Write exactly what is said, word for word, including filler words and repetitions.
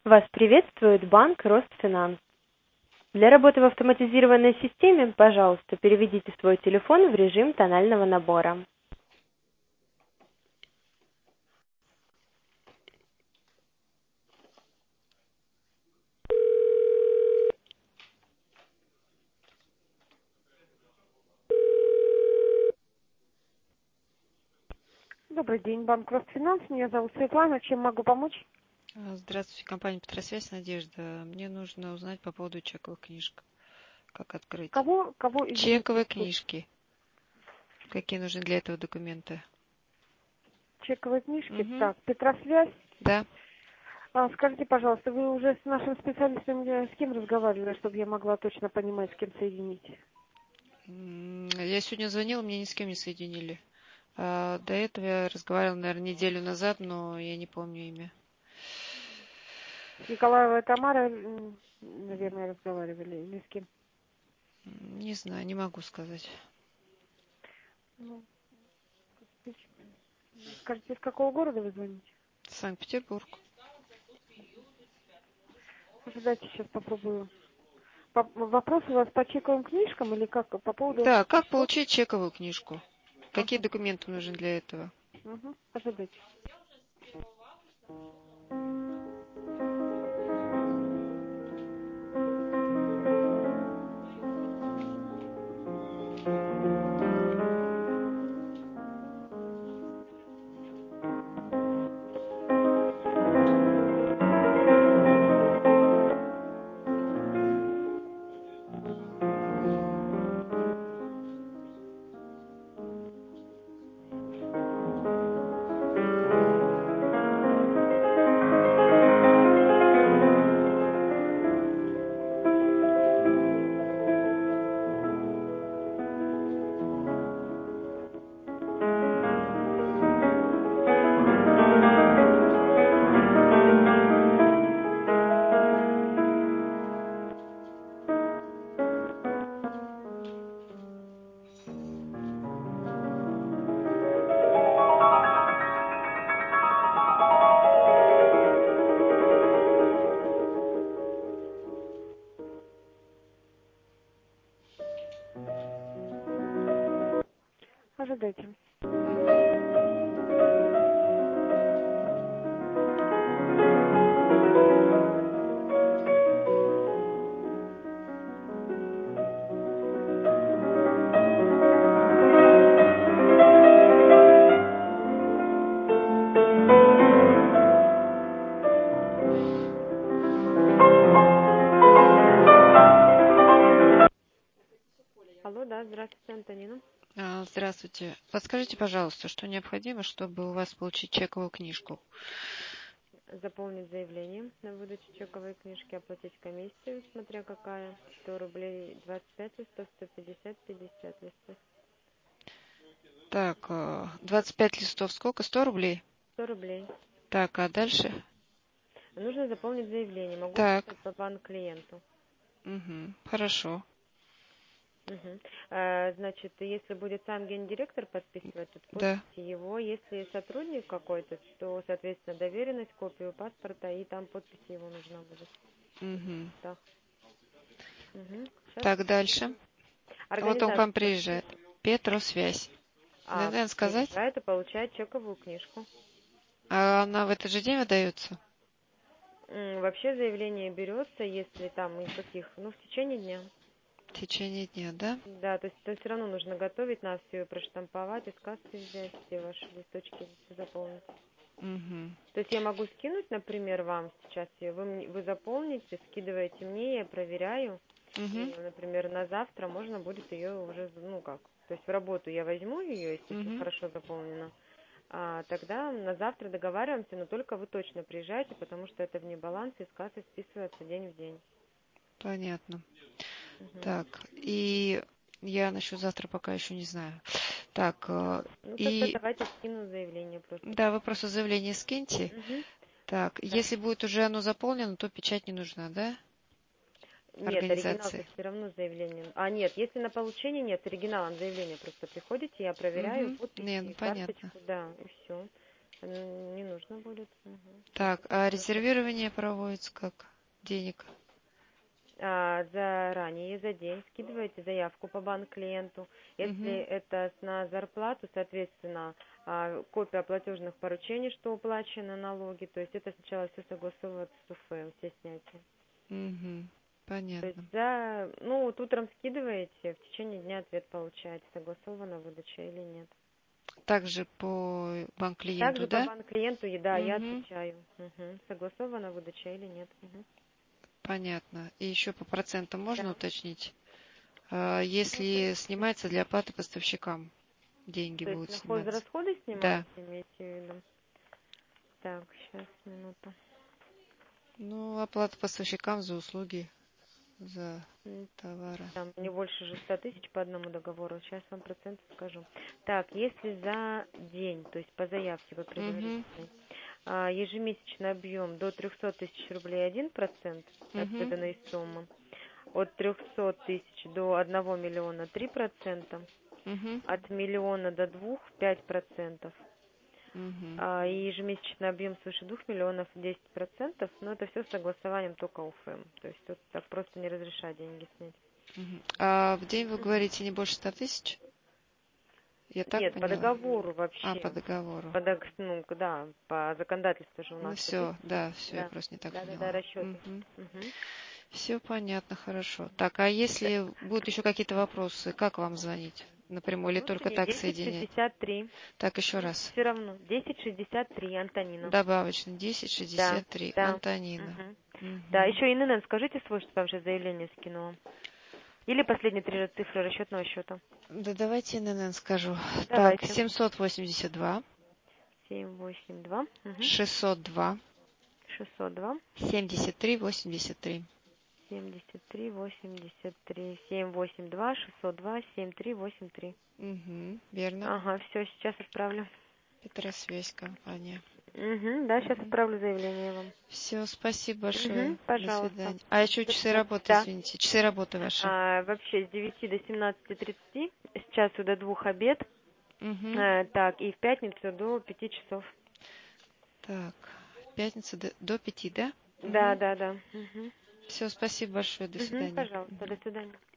Вас приветствует банк Ростфинанс. Для работы в автоматизированной системе, пожалуйста, переведите свой телефон в режим тонального набора. Добрый день, банк Ростфинанс. Меня зовут Светлана. Чем могу помочь? Здравствуйте, компания Петросвязь, Надежда. Мне нужно узнать по поводу чековых книжек. Как открыть? Кого, кого извините? Чековые книжки. Какие нужны для этого документы? Чековые книжки. Угу. Так, Петросвязь. Да. А, скажите, пожалуйста, вы уже с нашим специалистом э, с кем разговаривали, чтобы я могла точно понимать, с кем соединить? М, Я сегодня звонила, мне ни с кем не соединили. А до этого я разговаривала, наверное, неделю назад, но я не помню имя. С Николаевой Тамарой, м, наверное, разговаривали, или с кем? М, Не знаю, не могу сказать. Ну, скажите, из какого города вы звоните? Санкт-Петербург. Ожидайте, сейчас попробую. По- вопрос у вас по чековым книжкам или как по поводу... Да, как Что? получить чековую книжку? Какие Ага. документы нужны для этого? Угу. Ожидайте. Ожидайте. Угу. Алло, да, здравствуйте, Антонина. А, Здравствуйте. Подскажите, пожалуйста, что необходимо, чтобы у вас получить чековую книжку? Заполнить заявление на выдачу чековой книжки, оплатить комиссию, смотря какая, сто рублей, двадцать пять листов, сто пятьдесят, пятьдесят листов. Так, э, двадцать пять листов сколько? Сто рублей? сто рублей. Так, а дальше? Нужно заполнить заявление, могу Так, писать по банк клиенту. угу, хорошо. Мгм. Э, Значит, если будет сам гендиректор подписывать, то Да, подписи его. Если сотрудник какой-то, то, соответственно, доверенность, копию паспорта, и там подпись его нужна будет. угу. Так. Мгм. Сейчас. Так, дальше. Вот он к вам Организация. приезжает. Петросвязь. А, Наверное, сказать? приезжает и получает чековую книжку. А она в этот же день выдается? М, Вообще заявление берется, если там из каких, ну, в течение дня. В течение дня, да? Да, то есть, то есть все равно нужно готовить, нас все проштамповать, из кассы взять, все ваши листочки заполнить. Угу. То есть я могу скинуть, например, вам сейчас ее, вы, мне- вы заполните, скидываете мне, я проверяю, Угу. и, например, на завтра можно будет ее уже, ну как, то есть в работу я возьму ее, если все Угу. хорошо заполнено, а тогда на завтра договариваемся, но только вы точно приезжайте, потому что это вне баланса, из кассы списывается день в день. Понятно. Мгм. Так, и я насчет завтра пока еще не знаю. Так, э, Ну тогда и давайте скину заявление просто. да, вы просто заявление скиньте. Мгм. Так, Да. если будет уже оно заполнено, то печать не нужна, да? Нет, оригинал-то Организации. все равно заявление. А нет, если на получение нет, с оригиналом заявления просто приходите, я проверяю Угу. подписи Не, ну и понятно. карточку, да, и все. М, Не нужно будет. Мгм. Сейчас Так, а резервирование проводится как? Денег? а, заранее, за день скидываете заявку по банк-клиенту. Если Угу. это с- на зарплату, соответственно, а, копия платежных поручений, что уплачены налоги. То есть это сначала все согласовывается с УФ, все снятия. Угу. То есть Понятно. за, ну, вот утром скидываете, в течение дня ответ получаете, согласована выдача или нет. Также по банк-клиенту, Также по да? банк-клиенту, да, я Угу. отвечаю, мгм, согласована выдача или нет. Мгм. Понятно. И еще по процентам можно Да. уточнить? А, Ну, то Если есть, снимается для оплаты поставщикам, деньги то есть будут на сниматься. хозрасходы Да. снимаете, имеете в виду? Так, сейчас, минуту. Ну, оплата поставщикам за услуги, за М, товары. Там не больше же ста тысяч по одному договору. Сейчас вам проценты скажу. Так, если за день, то есть по заявке вы Угу. предварительной, а, ежемесячный объем до трехсот тысяч рублей один процент от Угу. выданной суммы, от трехсот тысяч до одного миллиона три процента, Угу. от миллиона до двух пять процентов, Угу. а, и ежемесячный объем свыше двух миллионов десять процентов, но это все с согласованием только УФМ. То есть тут так просто не разрешать деньги снять. Угу. А в день вы говорите не больше ста тысяч? Я так Нет, по поняла? договору А, по вообще. договору. По, дог- ну, да, по законодательству же у Ну нас ста все, тысяч. да, все, я Да, просто не так да, да, да, поняла. расчеты. Угу. Мгм. Все понятно, хорошо. Так, а если будут еще какие-то вопросы, как вам звонить? Напрямую или только Внутренний так десять соединять? шестьдесят три. Так, еще раз. Все равно. десять шестьдесят три, Антонина. Добавочный десять Да, шестьдесят три. да. Антонина. Мгм. Да, Угу. еще ИНН скажите свой, что там же заявление скинула. Или последние три цифры расчетного счета. Да давайте эн эн эн скажу. Так, Давайте. семьсот восемьдесят два, семь восемь два. Угу. шестьсот два, шестьсот два. семьдесят три восемьдесят три. семьдесят три восемьдесят три. семь восемь два шестьсот два семь три восемь три. Угу, верно. Ага, все, сейчас отправлю. Петросвязь компания. Угу, да, сейчас Угу. отправлю заявление вам. Все, спасибо большое. Угу, До пожалуйста. свидания. А еще До часы свидания. работы, Да. извините. Часы работы ваши. А, вообще с девяти до семнадцати тридцати, с часу до двух обед, Угу. а, так, и в пятницу до пяти часов. Так, пятница до, до пяти, да? Да, Угу. да, да. Угу. Все, спасибо большое. До Угу, свидания. пожалуйста, Мгм. до свидания.